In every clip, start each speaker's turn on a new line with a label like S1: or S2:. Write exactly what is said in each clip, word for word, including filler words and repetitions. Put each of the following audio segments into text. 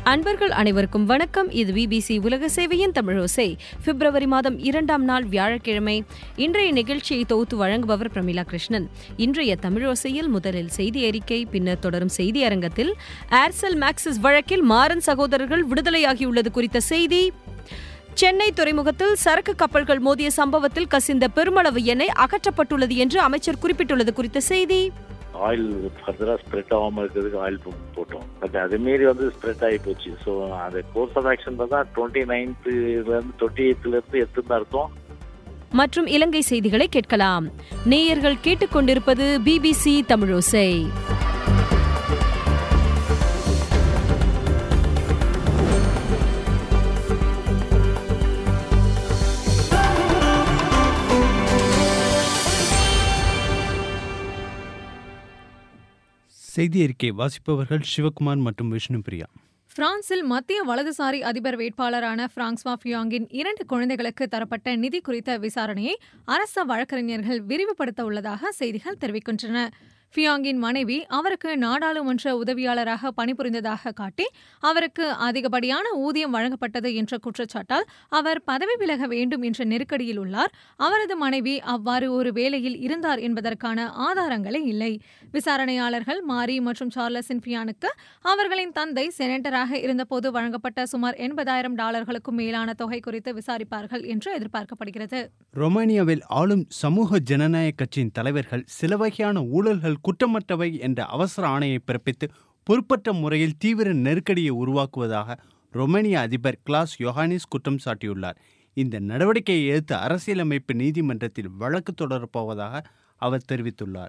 S1: அன்பர்கள் அனைவருக்கும் வணக்கம். இது பிபிசி உலக சேவையின் தமிழோசை. பிப்ரவரி மாதம் இரண்டாம் நாள் வியாழக்கிழமை. இன்றைய நிகழ்ச்சியை தொகுத்து வழங்குபவர் பிரமிளா கிருஷ்ணன். இன்றைய தமிழோசையில் முதலில் செய்தி அறிக்கை, பின்னர் தொடரும் செய்தி அரங்கத்தில் ஏர்செல் மேக்சிஸ் வழக்கில் மாறன் சகோதரர்கள் விடுதலையாகியுள்ளது குறித்த செய்தி, சென்னை துறைமுகத்தில் சரக்கு கப்பல்கள் மோதிய சம்பவத்தில் கசிந்த பெருமளவு எண்ணெய் அகற்றப்பட்டுள்ளது என்று அமைச்சர் குறிப்பிட்டுள்ளது குறித்த செய்தி,
S2: ஆயில் ஃபர்தரா ஸ்ப்ரெட் ஆகாமல் இருக்கிறதுக்கு ஆயில் பம்ப் போட்டோம். பட் அது மீறி வந்து ஸ்ப்ரெட் ஆகி போச்சு. ஸோ அந்த கோர்ஸ் ஆஃப் ஆக்ஷன் தான் டுவெண்ட்டி நைன்த்லேருந்து டுவெண்ட்டி எய்த்லேருந்து எடுத்துன்னு அர்த்தம்.
S1: மற்றும் இலங்கை செய்திகளை கேட்கலாம். நேயர்கள் கேட்டுக்கொண்டிருப்பது பிபிசி தமிழோசை.
S3: செய்தி அறிக்கை வாசிப்பவர்கள் சிவகுமார் மற்றும் விஷ்ணு பிரியா.
S4: பிரான்சில் மத்திய வலதுசாரி அதிபர் வேட்பாளரான பிரான்சுவா ஃபியாங்கின் இரண்டு குழந்தைகளுக்கு தரப்பட்ட நிதி குறித்த விசாரணையை அரச வழக்கறிஞர்கள் விரிவுபடுத்த உள்ளதாக செய்திகள் தெரிவிக்கின்றன. ஃபியாங்கின் மனைவி அவருக்கு நாடாளுமன்ற உதவியாளராக பணிபுரிந்ததாக காட்டி அவருக்கு அதிகப்படியான ஊதியம் வழங்கப்பட்டது என்ற குற்றச்சாட்டால் அவர் பதவி விலக வேண்டும் என்ற நெருக்கடியில் உள்ளார். அவரது மனைவி அவ்வாறு ஒரு வேலையில் இருந்தார் என்பதற்கான ஆதாரங்களே இல்லை. விசாரணையாளர்கள் மாரி மற்றும் சார்லஸின் ஃபியானுக்கு அவர்களின் தந்தை செனட்டராக இருந்தபோது வழங்கப்பட்ட சுமார் எண்பதாயிரம் டாலர்களுக்கும் மேலான தொகை குறித்து விசாரிப்பார்கள் என்று எதிர்பார்க்கப்படுகிறது.
S3: ரொமானியாவில் ஆளும் சமூக ஜனநாயக கட்சியின் தலைவர்கள் சில வகையான ஊழல்கள் குற்றமற்றவை என்ற அவசர ஆணையை பிறப்பித்து பொறுப்பற்ற முறையில் தீவிர நெருக்கடியை உருவாக்குவதாக ரொமேனிய அதிபர் கிளாஸ் யோஹானிஸ் குற்றம் சாட்டியுள்ளார். இந்த நடவடிக்கையை எதிர்த்து அரசியலமைப்பு நீதிமன்றத்தில் வழக்கு தொடரப்போவதாக அவர் தெரிவித்துள்ளார்.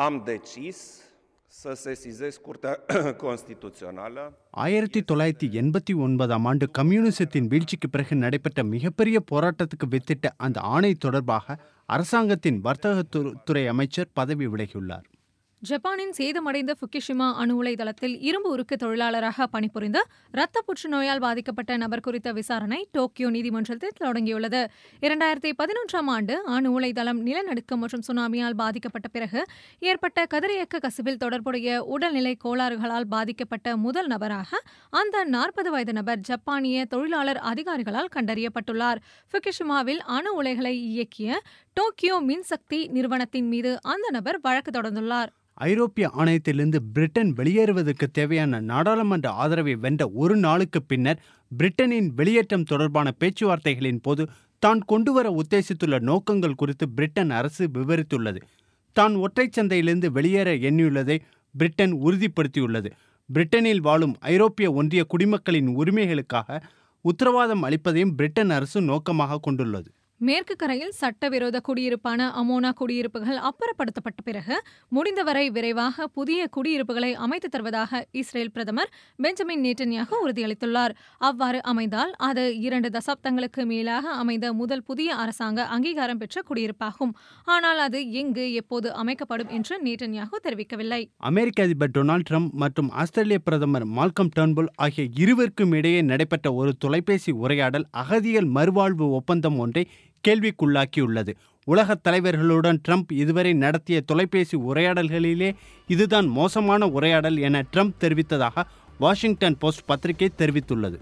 S3: ஆயிரத்தி தொள்ளாயிரத்தி எண்பத்தி ஒன்பதாம் ஆண்டு கம்யூனிசத்தின் வீழ்ச்சிக்கு பிறகு நடைபெற்ற மிகப்பெரிய போராட்டத்துக்கு வித்திட்ட அந்த ஆணை தொடர்பாக அரசாங்கத்தின் வர்த்தகத்துறை அமைச்சர் பதவி விலகியுள்ளார்.
S4: ஜப்பானின் சேதமடைந்த ஃபுகுஷிமா அணு உலை தளத்தில் இரும்பு உருக்கு தொழிலாளராக பணிபுரிந்த இரத்த புற்றுநோயால் பாதிக்கப்பட்ட நபர் குறித்த விசாரணை டோக்கியோ நீதிமன்றத்தில் தொடங்கியுள்ளது. இரண்டாயிரத்தி பதினொன்றாம் ஆண்டு அணு உலை தளம் நிலநடுக்கம் மற்றும் சுனாமியால் பாதிக்கப்பட்ட பிறகு ஏற்பட்ட கதிரியக்க கசிவில் தொடர்புடைய உடல்நிலை கோளாறுகளால் பாதிக்கப்பட்ட முதல் நபராக அந்த நாற்பது வயது நபர் ஜப்பானிய தொழிலாளர் அதிகாரிகளால் கண்டறியப்பட்டுள்ளார். ஃபுகுஷிமாவில் அணு உலைகளை இயக்கிய டோக்கியோ மின்சக்தி நிறுவனத்தின் மீது அந்த நபர் வழக்கு தொடர்ந்துள்ளார்.
S3: ஐரோப்பிய ஆணையத்திலிருந்து பிரிட்டன் வெளியேறுவதற்கு தேவையான நாடாளுமன்ற ஆதரவை வென்ற ஒரு நாளுக்கு பின்னர் பிரிட்டனின் வெளியேற்றம் தொடர்பான பேச்சுவார்த்தைகளின் போது தான் கொண்டுவர உத்தேசித்துள்ள நோக்கங்கள் குறித்து பிரிட்டன் அரசு விவரித்துள்ளது. தான் ஒற்றைச் சந்தையிலிருந்து வெளியேற எண்ணியுள்ளதை பிரிட்டன் உறுதிப்படுத்தியுள்ளது. பிரிட்டனில் வாழும் ஐரோப்பிய ஒன்றிய குடிமக்களின் உரிமைகளுக்காக உத்தரவாதம் அளிப்பதையும் பிரிட்டன் அரசு நோக்கமாக கொண்டுள்ளது.
S4: மேற்கு கரையில் சட்டவிரோத குடியிருப்பான அமோனா குடியிருப்புகள் அப்புறப்படுத்தப்பட்ட பிறகு முடிந்தவரை விரைவாக புதிய குடியிருப்புகளை அமைத்து தருவதாக இஸ்ரேல் பிரதமர் பெஞ்சமின் நேட்டன்யாகு உறுதியளித்துள்ளார். அவ்வாறு அமைந்தால் அது இரண்டு தசாப்தங்களுக்கு மேலாக அமைந்த முதல் புதிய அரசாங்க அங்கீகாரம் பெற்ற குடியிருப்பாகும். ஆனால் அது எங்கு எப்போது அமைக்கப்படும் என்று நேட்டன்யாகு தெரிவிக்கவில்லை.
S3: அமெரிக்க அதிபர் டொனால்டு ட்ரம்ப் மற்றும் ஆஸ்திரேலிய பிரதமர் மால்கம் டர்ன்புல் ஆகிய இருவருக்கும் இடையே நடைபெற்ற ஒரு தொலைபேசி உரையாடல் அகதிகள் மறுவாழ்வு ஒப்பந்தம் ஒன்றை கேள்விக்குள்ளாக்கியுள்ளது. உலகத் தலைவர்களுடன் ட்ரம்ப் இதுவரை நடத்திய தொலைபேசி உரையாடல்களிலே இதுதான் மோசமான உரையாடல் என ட்ரம்ப் தெரிவித்ததாக வாஷிங்டன் போஸ்ட் பத்திரிகை தெரிவித்துள்ளது.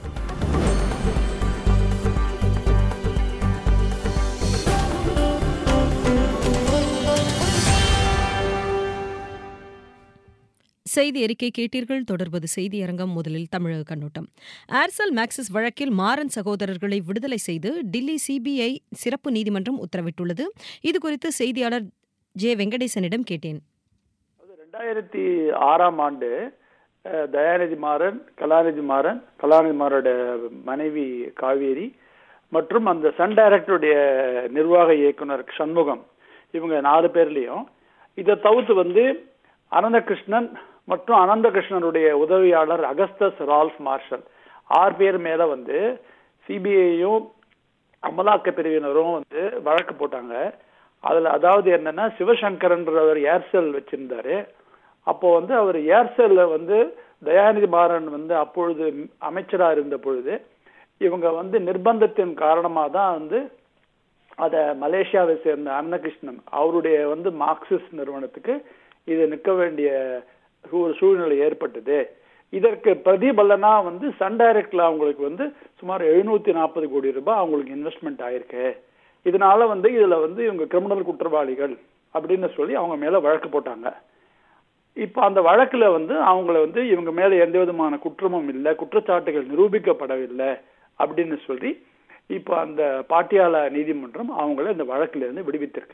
S1: செய்தி அறிக்கை கேட்டீர்கள். தொடர்வது செய்தி அரங்கம். முதலில் தமிழக கண்ணோட்டம். ஏர்செல் மேக்சிஸ் வழக்கில் மாறன் சகோதரர்களை விடுதலை செய்து டில்லி சிபிஐ சிறப்பு நீதிமன்றம் உத்தரவிட்டுள்ளது. இதுகுறித்து செய்தியாளர் ஜே வெங்கடேசனிடம் கேட்டேன்.
S5: ரெண்டாயிரத்தி ஆறாம் ஆண்டு தயாநிதி மாறன், கலாநிதி மாறன், கலாநிதி மாறோட மனைவி காவேரி மற்றும் அந்த சன் டைரக்டருடைய நிர்வாக இயக்குனர் சண்முகம், இவங்க நாலு பேர்லயும் இதை தவிர்த்து வந்து அனந்தகிருஷ்ணன் மற்றும் அனந்தகிருஷ்ணனுடைய உதவியாளர் அகஸ்டஸ் ரால்ஃப் மார்ஷல் ஆறு பேர் மேல வந்து சிபிஐயும் அமலாக்க பிரிவினரும் வந்து வழக்கு போட்டாங்க. அதுல அதாவது என்னன்னா, சிவசங்கரன்றவர் ஏர்செல் வச்சிருந்தாரு. அப்போ வந்து அவர் ஏர்செல்ல வந்து தயாநிதி மாறன் வந்து அப்பொழுது அமைச்சராக இருந்த பொழுது இவங்க வந்து நிர்பந்தத்தின் காரணமாக தான் வந்து அதை மலேசியாவை சேர்ந்த அன்னகிருஷ்ணன் அவருடைய வந்து மார்க்சிஸ்ட் நிறுவனத்துக்கு இது நிற்க வேண்டிய ஒரு சூழ்நிலை ஏற்பட்டது. இதற்கு பிரதிபலனா வந்து சன் டைரக்ட்ல அவங்களுக்கு வந்து சுமார் எழுநூத்தி நாற்பது கோடி ரூபாய் அவங்களுக்கு இன்வெஸ்ட்மெண்ட் ஆயிருக்கு. இதனால வந்து இதுல வந்து இவங்க கிரிமினல் குற்றவாளிகள் அப்படின்னு சொல்லி அவங்க மேல வழக்கு போட்டாங்க. இப்ப அந்த வழக்குல வந்து அவங்கள வந்து இவங்க மேல எந்த விதமான குற்றமும் இல்லை, குற்றச்சாட்டுகள் நிரூபிக்கப்படவில்லை அப்படின்னு சொல்லி இப்ப அந்த பாட்டியாலா நீதிமன்றம் அவங்கள இந்த வழக்குல இருந்து விடுவித்திருக்கு.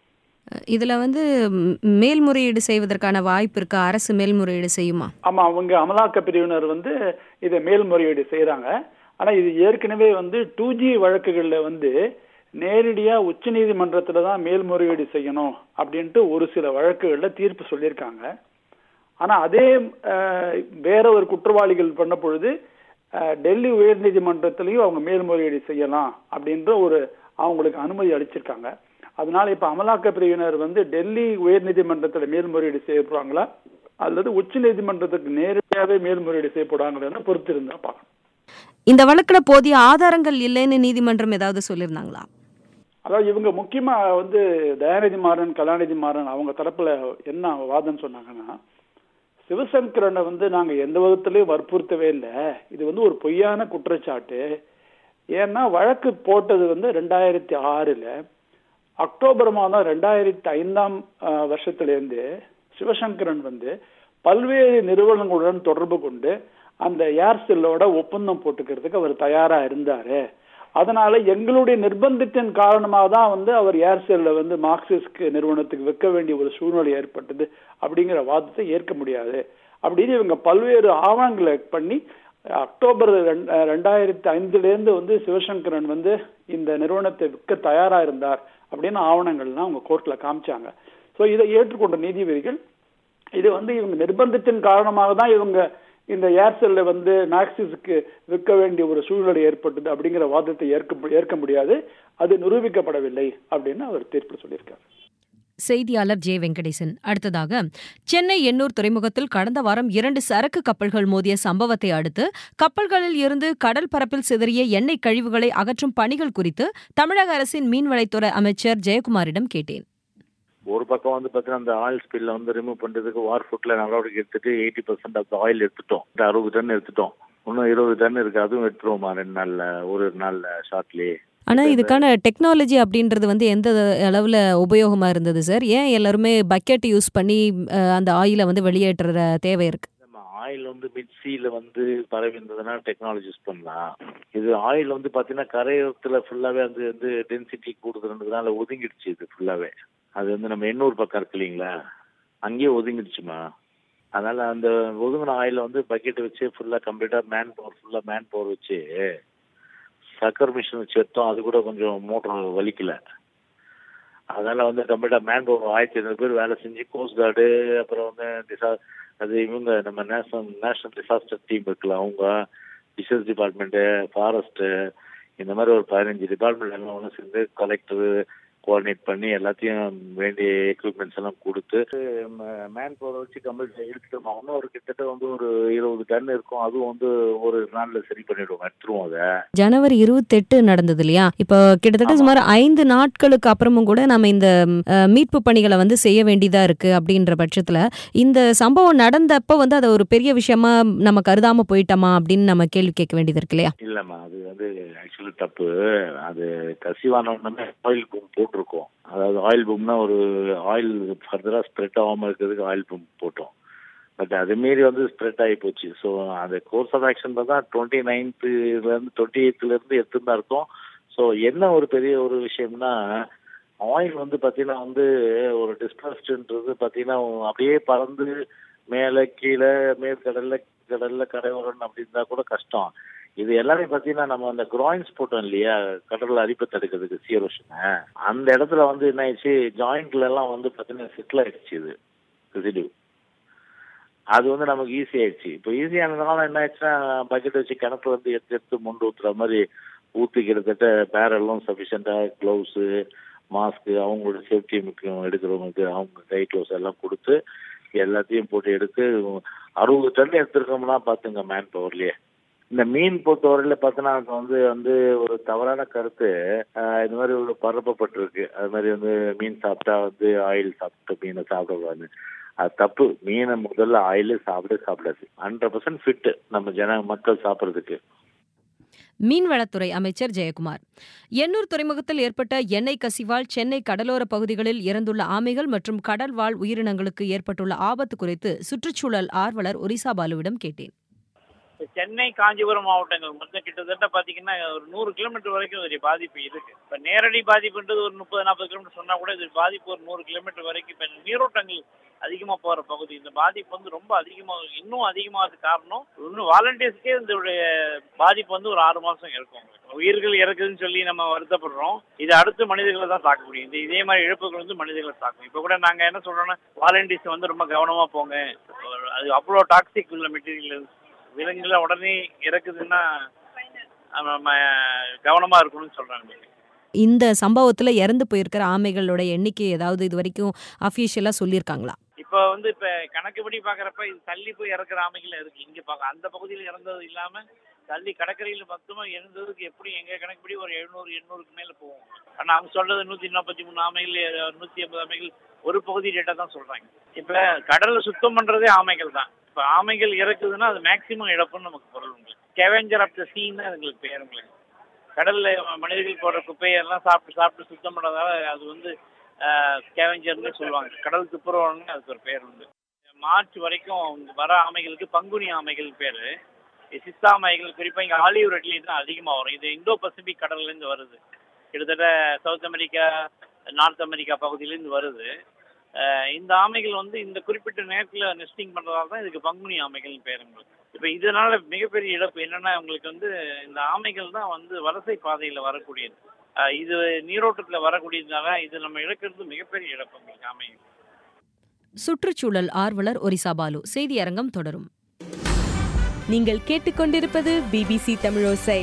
S1: இதுல வந்து மேல்முறையீடு செய்வதற்கான வாய்ப்பு இருக்கா? அரசு மேல்முறையீடு செய்யுமா? ஆமா,
S5: அவங்க அமலாக்க பிரிவினர் வந்து இதை மேல்முறையீடு செய்யறாங்க. ஆனா இது ஏற்கனவே வந்து டூ ஜி வழக்குகள்ல வந்து நேரடியா உச்ச நீதிமன்றத்துல தான் மேல்முறையீடு செய்யணும் அப்படின்ட்டு ஒரு சில வழக்குகள்ல தீர்ப்பு சொல்லியிருக்காங்க. ஆனா அதே வேற ஒரு குற்றவாளிகள் பண்ண பொழுது டெல்லி உயர் நீதிமன்றத்திலையும் அவங்க மேல்முறையீடு செய்யலாம் அப்படின்ற ஒரு அவங்களுக்கு அனுமதி அளிச்சிருக்காங்க. அதனால இப்ப அமலாக்க பிரிவினர் வந்து டெல்லி உயர் நீதிமன்றத்துல மேல்முறையீடு செய்யப்படுவாங்களா அல்லது உச்ச நீதிமன்றத்துக்கு நேரடியாவே மேல்முறையீடு செய்யப்படுவாங்கன்னு பொறுத்து இருந்தா பார்க்கணும்.
S1: இந்த வழக்குல போதிய ஆதாரங்கள் இல்லைன்னு நீதிமன்றம் ஏதாவது சொல்லியிருந்தாங்களா?
S5: அதாவது இவங்க முக்கியமா வந்து தயாநிதி மாறன், கலாநிதி மாறன் அவங்க தரப்புல என்ன வாதம் சொன்னாங்கன்னா, சிவசங்கரனை வந்து நாங்க எந்த விதத்திலயும் வற்புறுத்தவே இல்லை, இது வந்து ஒரு பொய்யான குற்றச்சாட்டு. ஏன்னா வழக்கு போட்டது வந்து ரெண்டாயிரத்தி ஆறுல அக்டோபர் மாதம் ரெண்டாயிரத்தி ஐந்தாம் வருஷத்திலிருந்து சிவசங்கரன் வந்து பல்வேறு நிறுவனங்களுடன் தொடர்பு கொண்டு அந்த ஏர்செல்லோட ஒப்பந்தம் போட்டுக்கிறதுக்கு அவர் தயாரா இருந்தாரு. அதனால எங்களுடைய நிர்பந்தத்தின் காரணமாக தான் வந்து அவர் ஏர்செல்ல வந்து மார்க்சிஸ்ட் நிறுவனத்துக்கு விற்க வேண்டிய ஒரு சூழ்நிலை ஏற்பட்டது அப்படிங்கிற வாதத்தை ஏற்க முடியாது அப்படின்னு இவங்க பல்வேறு ஆவணங்களை பண்ணி அக்டோபர் ரெண்டாயிரத்தி ஐந்துல இருந்து வந்து சிவசங்கரன் வந்து இந்த நிறுவனத்தை விற்க தயாரா இருந்தார் அப்படின்னு ஆவணங்கள்லாம் அவங்க கோர்ட்ல காமிச்சாங்க. ஸோ இதை ஏற்றுக்கொண்ட நீதிபதிகள் இது வந்து இவங்க நிர்பந்தத்தின் காரணமாக தான் இவங்க இந்த ஏர்செல்ல வந்து நாக்சிஸுக்கு விற்க வேண்டிய ஒரு சூழ்நிலை ஏற்பட்டது அப்படிங்கிற வாதத்தை ஏற்க ஏற்க முடியாது, அது நிரூபிக்கப்படவில்லை அப்படின்னு அவர் தீர்ப்பு சொல்லியிருக்காரு.
S1: செய்தியாளர் ஜே வெங்கடேசன். அடுத்ததாக, சென்னை எண்ணூர் துறைமுகத்தில் கடந்த வாரம் இரண்டு சரக்கு கப்பல்கள் மோதிய சம்பவத்தை அடுத்து கப்பல்களில் இருந்து கடல் பரப்பில் சிதறிய எண்ணெய் கழிவுகளை அகற்றும் பணிகள் குறித்து தமிழக அரசின் மீன்வளத்துறை அமைச்சர் ஜெயக்குமாரிடம் கேட்டேன்.
S2: ஒரு பக்கம் வந்து பார்த்தீங்கன்னா அந்த ஆயில் ஸ்பில்ல வந்து ரிமூவ் பண்ணுறதுக்கு வார் ஃபுட்ல நடவடிக்கை எடுத்துட்டு எயிட்டி பர்சன்ட் ஆஃப் ஆயில் எடுத்துட்டோம், அறுபது டன் எடுத்துட்டோம், இன்னும் இருபது டன் இருக்கு, அதுவும் எடுத்துருவோமா ரெண்டு நாள்ல ஒரு நாள்ல ஷார்ட்லயே.
S1: ஆனா இதுக்கான டெக்னாலஜி அப்படின்றது வந்து எந்த அளவுல உபயோகமா இருந்தது சார்? ஏன் எல்லாருமே பக்கெட் யூஸ் பண்ணி அந்த ஆயிலை வந்து வெளியேற்றுற தேவை இருக்கு?
S2: ஆயில் வந்து மிக்சியில வந்து பரவி இருந்ததுன்னா டெக்னாலஜி யூஸ் பண்ணலாம். இது ஆயில் வந்து பாத்தீங்கன்னா கரையோரத்துல ஃபுல்லாவே அது வந்து டென்சிட்டி கூடுதல்ன்றதுனால ஒதுங்கிடுச்சு. இது ஃபுல்லாவே அது வந்து நம்ம எண்ணூர் பக்கம் இருக்கு இல்லைங்களா, அங்கேயே ஒதுங்கிடுச்சுமா. அதனால அந்த ஒதுங்கின ஆயில வந்து பக்கெட் வச்சு ஃபுல்லா கம்ப்ளீட்டா மேன் பவர் ஃபுல்லா மேன் பவர் வச்சு சக்கர் மிஷின் வச்சு எடுத்தோம். அது கூட கொஞ்சம் மோட்டர் வலிக்கல. அதனால வந்து கம்ப்ளீட்டா மேன் பவர் ஆயிரத்தி ஐநூறு பேர் வேலை செஞ்சு கோஸ்ட் கார்டு, அப்புறம் வந்து டிசா அது இவங்க நம்ம நேஷனல் நேஷனல் டிசாஸ்டர் டீம் இருக்குல்ல, அவங்க டிசஸ் டிபார்ட்மெண்ட்டு, ஃபாரஸ்ட்டு, இந்த மாதிரி ஒரு பதினஞ்சு டிபார்ட்மெண்ட் எல்லாம் ஒன்று சேர்ந்து கலெக்டரு கோஆர்டினேட் பண்ணி எல்லாத்தையும் வேண்டிய எக்யூப்மெண்ட்ஸ் எல்லாம் கொடுத்து மேன் பவர் வச்சு கம்ப்ளீட் எடுத்துட்டோம். இன்னும் ஒரு கிட்டத்தட்ட வந்து ஒரு இருபது டன் இருக்கும், அதுவும் வந்து ஒரு நாள்ல சரி பண்ணிடுவோம், எடுத்துருவோம். அதை
S1: ஜனவரி இருபத்தி எட்டு நடந்தது இல்லையா? இப்போ கிட்டத்தட்ட சுமார் ஐந்து நாட்களுக்கு அப்புறமும் கூட நம்ம இந்த மீட்பு பணிகளை வந்து செய்ய வேண்டியதா இருக்கு. அப்படின்ற பட்சத்துல இந்த சம்பவம் நடந்தப்ப வந்து அதை ஒரு பெரிய விஷயமா நம்ம கருதாம போயிட்டோமா அப்படின்னு நம்ம கேள்வி கேட்க வேண்டியது இருக்கு இல்லையா?
S2: இல்லம்மா, அது வந்து ஆக்சுவலி தப்பு. அது கசிவான ஆயில் பூம் போட்டிருக்கோம். அதாவது ஆயில் பூம்னா ஒரு ஆயில் ஃபர்தரா ஸ்ப்ரெட் ஆகாம இருக்கிறதுக்கு ஆயில் பூம் போட்டோம். பட் அது மீறி வந்து ஸ்ப்ரெட் ஆகி போச்சு. ஸோ அந்த கோர்ஸ் ஆஃப் ஆக்ஷன் தான் டுவெண்ட்டி நைன்த்துல இருந்து டுவெண்ட்டி எயித்துல இருந்து எடுத்துன்னு தான் இருக்கோம். ஸோ என்ன ஒரு பெரிய ஒரு விஷயம்னா, ஆயில் வந்து பார்த்தீங்கன்னா வந்து ஒரு டிஸ்பர்ஸ்டுன்றது பார்த்தீங்கன்னா அப்படியே பறந்து மேலே கீழே மேற்கடல்ல கடல்ல கரையோரம் அப்படி இருந்தா கூட கஷ்டம். இது எல்லாமே பார்த்தீங்கன்னா நம்ம அந்த கிராயின்ஸ் போட்டோம் இல்லையா, கடல்ல அரிப்பை தடுக்கிறதுக்கு சீரோஷனை, அந்த இடத்துல வந்து என்ன ஆயிடுச்சு, ஜாயிண்ட்ல எல்லாம் வந்து பார்த்தீங்கன்னா செட்டில் ஆயிடுச்சு. இது ரெசிடியூ அது வந்து நமக்கு ஈஸி ஆயிடுச்சு. இப்போ ஈஸியானதுனால என்ன ஆயிடுச்சுன்னா, பக்கெட் வச்சு கிணத்துல வந்து எடுத்து எடுத்து முண்டு ஊற்றுற மாதிரி ஊற்றி கிட்டத்தட்ட பேரெல்லாம் சஃபிஷியண்டாக க்ளவுஸு, மாஸ்க்கு, அவங்களோட சேஃப்டி முக்கியம் எடுக்கிறவங்களுக்கு அவங்க கை க்ளவுஸ் எல்லாம் கொடுத்து எல்லாத்தையும் போட்டு எடுத்து அறுபது டன் எடுத்துருக்கோம்னா பார்த்துங்க மேன் பவர்லேயே. இந்த மீன் பொறுத்தவரையில பார்த்தோன்னா அது வந்து வந்து ஒரு தவறான கருத்து இந்த மாதிரி ஒரு பரப்பப்பட்டிருக்கு. அது மாதிரி வந்து மீன் சாப்பிட்டா வந்து ஆயில் சாப்பிட்ட மீனை சாப்பிடக்கூடாது. அது தப்பு. மீனை முதல்ல ஆயில சாப்பிட சாப்பிடாது. ஹண்ட்ரட் பர்சன்ட் ஃபிட் நம்ம ஜன மக்கள் சாப்பிட்றதுக்கு.
S1: மீன்வளத்துறை அமைச்சர் ஜெயக்குமார். எண்ணூர் துறைமுகத்தில் ஏற்பட்ட எண்ணெய் கசிவால் சென்னை கடலோர பகுதிகளில் இறந்துள்ள ஆமைகள் மற்றும் கடல்வாழ் உயிரினங்களுக்கு ஏற்பட்டுள்ள ஆபத்து குறித்து சுற்றுச்சூழல் ஆர்வலர் ஒரிசா பாலுவிடம் கேட்டேன்.
S6: சென்னை காஞ்சிபுரம் மாவட்டங்கள் மொத்தம் கிட்டத்தட்ட பார்த்தீங்கன்னா ஒரு நூறு கிலோமீட்டர் வரைக்கும் ஒரு பாதிப்பு இருக்கு. இப்போ நேரடி பாதிப்புன்றது ஒரு முப்பது நாற்பது கிலோமீட்டர் சொன்னா கூட இது பாதிப்பு ஒரு நூறு கிலோமீட்டர் வரைக்கும். இப்போ நீரோட்டங்கள் அதிகமாக போகிற பகுதி இந்த பாதிப்பு வந்து ரொம்ப அதிகமாக இன்னும் அதிகமாக காரணம் இன்னும் வாலண்டியர்ஸ்க்கே இதோடைய பாதிப்பு வந்து ஒரு ஆறு மாதம் இருக்கும். உயிர்கள் இறக்குதுன்னு சொல்லி நம்ம வருத்தப்படுறோம். இது அடுத்து மனிதர்களை தான் தாக்க முடியும். இந்த இதே மாதிரி இழப்புகள் வந்து மனிதர்களை தாக்கும். இப்போ கூட நாங்கள் என்ன சொல்றோம்னா வாலண்டியர்ஸ் வந்து ரொம்ப கவனமாக போங்க, அது அவ்வளோ டாக்ஸிக் உள்ள மெட்டீரியல் விலங்குகளை உடனே இறக்குதுன்னா நம்ம கவனமா இருக்கணும்னு சொல்றாங்க.
S1: இந்த சம்பவத்துல இறந்து போயிருக்கிற ஆமைகளோட எண்ணிக்கை ஏதாவது இது வரைக்கும் அபிஷியலா சொல்லியிருக்காங்களா?
S6: இப்போ வந்து இப்ப கணக்குப்படி பாக்குறப்ப இது தள்ளி போய் இறக்குற ஆமைகள் இருக்கு. இங்க பாக்க அந்த பகுதியில் இறந்தது இல்லாம தள்ளி கடற்கரையில் மொத்தமா இறந்ததுக்கு எப்படி எங்க கணக்குப்படி ஒரு எழுநூறு எண்ணூறுக்கு மேல போவோம். ஆனா அவங்க சொல்றது நூத்தி நாற்பத்தி மூணு ஆமைகள் நூத்தி ஐம்பது ஆமைகள் ஒரு பகுதி டேட்டா தான் சொல்றாங்க. இப்ப கடல்ல சுத்தம் பண்றதே ஆமைகள் தான். இப்போ ஆமைகள் இறக்குதுன்னா அது மேக்சிமம் இழப்புன்னு நமக்கு பொருள். உங்களுக்கு ஸ்கேவெஞ்சர் ஆஃப் த சீன்னு அதுங்களுக்கு பேர். உங்களுக்கு கடல்ல மனிதர்கள் போடுற குப்பையெல்லாம் சாப்பிட்டு சாப்பிட்டு சுத்தம் பண்ணுறதால அது வந்து ஸ்கேவெஞ்சர்னு சொல்லுவாங்க. கடல் துப்புரவான்னு அதுக்கு ஒரு பேர் உண்டு. மார்ச் வரைக்கும் வர ஆமைகளுக்கு பங்குனி ஆமைகள் பேர். சிஸ்தா ஆமைகள் குறிப்பாக இங்கே ஆலிவ் ரெட்லி தான் அதிகமாக வரும். இது இந்தோ பசிபிக் கடல்லேருந்து வருது. கிட்டத்தட்ட சவுத் அமெரிக்கா நார்த் அமெரிக்கா பகுதியிலேருந்து வருது. இந்த ஆமைகள் வந்து இந்த குறிப்பிட்ட நேரத்தில் நெஸ்டிங் பண்ணுறதால தான் இதுக்கு பங்குனி ஆமைகள் பேர். உங்களுக்கு இப்போ இதனால மிகப்பெரிய இழப்பு என்னன்னா உங்களுக்கு வந்து இந்த ஆமைகள் தான் வந்து வலசை பாதையில் வரக்கூடியது. இது நீரோட்டத்தில் வரக்கூடியதுனால இது நம்ம இழக்கிறது மிகப்பெரிய இழப்பு உங்களுக்கு ஆமைகள்.
S1: சுற்றுச்சூழல் ஆர்வலர் ஒரிசா பாலு. செய்தி அரங்கம் தொடரும். நீங்கள் கேட்டுக்கொண்டிருப்பது பிபிசி தமிழோசை.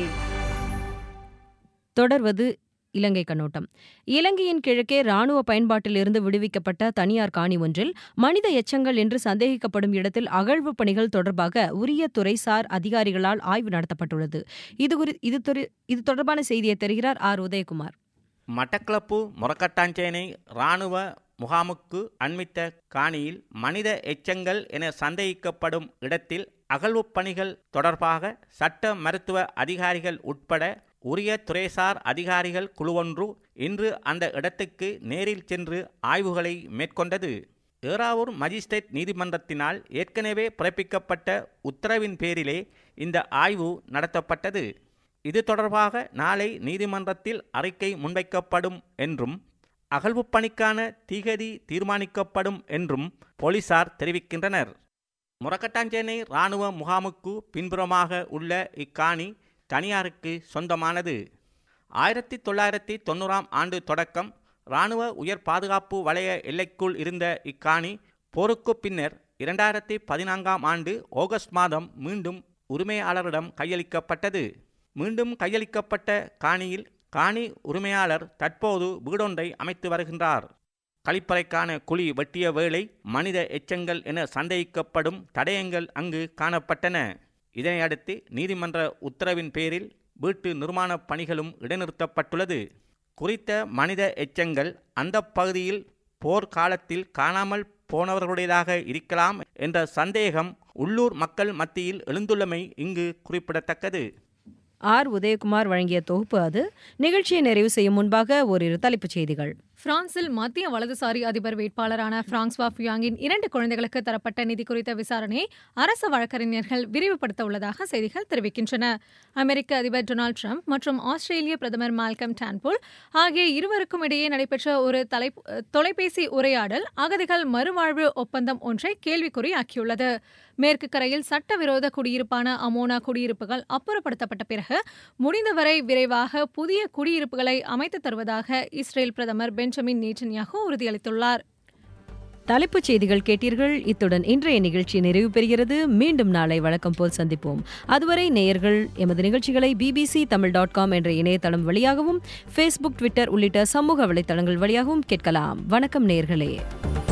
S1: தொடர்வது இலங்கை கண்ணோட்டம். இலங்கையின் கிழக்கே ராணுவ பயன்பாட்டிலிருந்து விடுவிக்கப்பட்ட தனியார் காணி ஒன்றில் மனித எச்சங்கள் என்று சந்தேகிக்கப்படும் இடத்தில் அகழ்வு பணிகள் தொடர்பாக உரிய துறைசார் அதிகாரிகளால் ஆய்வு நடத்தப்பட்டுள்ளது. இது இது இது தொடர்பான செய்தியை தருகிறார் ஆர் உதயகுமார்.
S7: மட்டக்களப்பு மொரக்கட்டாஞ்சேனை ராணுவ முகாமுக்கு அண்மித்த காணியில் மனித எச்சங்கள் என சந்தேகிக்கப்படும் இடத்தில் அகழ்வு பணிகள் தொடர்பாக சட்ட மருத்துவ அதிகாரிகள் உட்பட உரிய துறைசார் அதிகாரிகள் குழுவொன்று இன்று அந்த இடத்துக்கு நேரில் சென்று ஆய்வுகளை மேற்கொண்டது. ஏறாவூர் மஜிஸ்ட்ரேட் நீதிமன்றத்தினால் ஏற்கனவே பிறப்பிக்கப்பட்ட உத்தரவின் பேரிலே இந்த ஆய்வு நடத்தப்பட்டது. இது தொடர்பாக நாளை நீதிமன்றத்தில் அறிக்கை முன்வைக்கப்படும் என்றும் அகழ்வு பணிக்கான திகதி தீர்மானிக்கப்படும் என்றும் போலீசார் தெரிவிக்கின்றனர். மொரக்கட்டாஞ்சேனை இராணுவ முகாமுக்கு பின்புறமாக உள்ள இக்காணி தனியாருக்கு சொந்தமானது. ஆயிரத்தி தொள்ளாயிரத்தி தொண்ணூறாம் ஆண்டு தொடக்கம் இராணுவ உயர் பாதுகாப்பு வலய எல்லைக்குள் இருந்த இக்காணி போருக்கு பின்னர் இரண்டாயிரத்தி பதினான்காம் ஆண்டு ஆகஸ்ட் மாதம் மீண்டும் உரிமையாளரிடம் கையளிக்கப்பட்டது. மீண்டும் கையளிக்கப்பட்ட காணியில் காணி உரிமையாளர் தற்போது வீடொன்றை அமைத்து வருகின்றார். கழிப்பறைக்கான குழி வெட்டிய வேளை மனித எச்சங்கள் என சந்தேகிக்கப்படும் தடயங்கள் அங்கு காணப்பட்டன. இதனையடுத்து நீதிமன்ற உத்தரவின் பேரில் வீட்டு நிர்மாண பணிகளும் இடைநிறுத்தப்பட்டுள்ளது. குறித்த மனித எச்சங்கள் அந்த பகுதியில் போர்க்காலத்தில் காணாமல் போனவர்களுடையதாக இருக்கலாம் என்ற சந்தேகம் உள்ளூர் மக்கள் மத்தியில் எழுந்துள்ளமை இங்கு குறிப்பிடத்தக்கது.
S1: ஆர் உதயகுமார் வழங்கிய தொகுப்பு அது. நிகழ்ச்சியை நிறைவு செய்யும் முன்பாக ஓரிரு தலைப்புச் செய்திகள்.
S4: பிரான்சில் மத்திய வலதுசாரி அதிபர் வேட்பாளரான பிரான்சுவா ஃபியாங்கின் இரண்டு குழந்தைகளுக்கு தரப்பட்ட நிதி குறித்த விசாரணையை அரசு வழக்கறிஞர்கள் விரிவுபடுத்த உள்ளதாக செய்திகள் தெரிவிக்கின்றன. அமெரிக்க அதிபர் டொனால்டு டிரம்ப் மற்றும் ஆஸ்திரேலிய பிரதமர் மால்கம் டான்போல் ஆகிய இருவருக்கும் இடையே நடைபெற்ற ஒரு தொலைபேசி உரையாடல் அகதிகள் மறுவாழ்வு ஒப்பந்தம் ஒன்றை கேள்விக்குறியாக்கியுள்ளது. மேற்கு கரையில் சட்டவிரோத குடியிருப்பான அமோனா குடியிருப்புகள் அப்புறப்படுத்தப்பட்ட பிறகு முடிந்தவரை விரைவாக புதிய குடியிருப்புகளை அமைத்து தருவதாக இஸ்ரேல் பிரதமர் பெஞ்சமின் நேட்டன்யாகு உறுதியளித்துள்ளார்.
S1: தலைப்புச் செய்திகள் கேட்டீர்கள். இத்துடன் இன்றைய நிகழ்ச்சி நிறைவு பெறுகிறது. மீண்டும் நாளை வழக்கம் போல் சந்திப்போம். அதுவரை நேயர்கள் எமது நிகழ்ச்சிகளை பிபிசி தமிழ் டாட் காம் என்ற இணையதளம் வழியாகவும் ஃபேஸ்புக், ட்விட்டர் உள்ளிட்ட சமூக வலைதளங்கள் வழியாகவும் கேட்கலாம். வணக்கம் நேயர்களே.